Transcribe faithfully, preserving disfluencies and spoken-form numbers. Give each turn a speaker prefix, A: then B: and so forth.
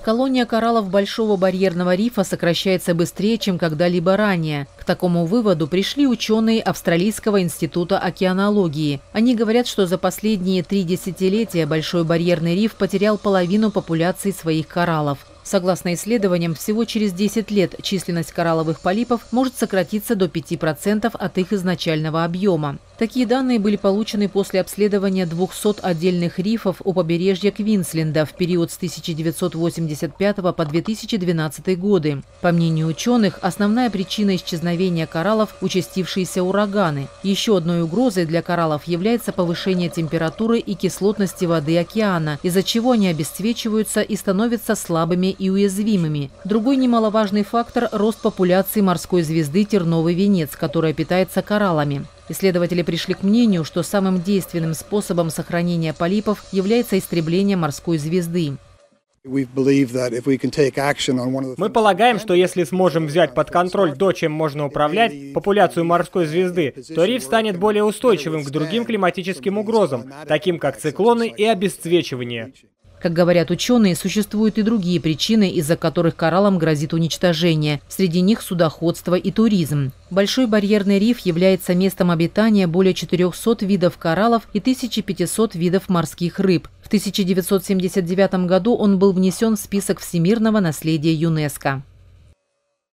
A: Колония кораллов Большого барьерного рифа сокращается быстрее, чем когда-либо ранее. К такому выводу пришли ученые Австралийского института океанологии. Они говорят, что за последние три десятилетия Большой барьерный риф потерял половину популяции своих кораллов. Согласно исследованиям, всего через десять лет численность коралловых полипов может сократиться до пяти процентов от их изначального объема. Такие данные были получены после обследования двухсот отдельных рифов у побережья Квинсленда в период с тысяча девятьсот восемьдесят пятого по две тысячи двенадцатый годы. По мнению ученых, основная причина исчезновения кораллов – участившиеся ураганы. Еще одной угрозой для кораллов является повышение температуры и кислотности воды океана, из-за чего они обесцвечиваются и становятся слабыми и уязвимыми. Другой немаловажный фактор – рост популяции морской звезды терновый венец, которая питается кораллами. Исследователи пришли к мнению, что самым действенным способом сохранения полипов является истребление морской звезды.
B: Мы
C: полагаем, что если сможем взять под контроль то, чем можно управлять, популяцию морской звезды, то риф станет более устойчивым к другим климатическим угрозам, таким как циклоны и обесцвечивание.
A: Как говорят ученые, существуют и другие причины, из-за которых кораллам грозит уничтожение. Среди них судоходство и туризм. Большой барьерный риф является местом обитания более четырёхсот видов кораллов и тысячи пятисот видов морских рыб. В тысяча девятьсот семьдесят девятом году он был внесен в список всемирного наследия ЮНЕСКО.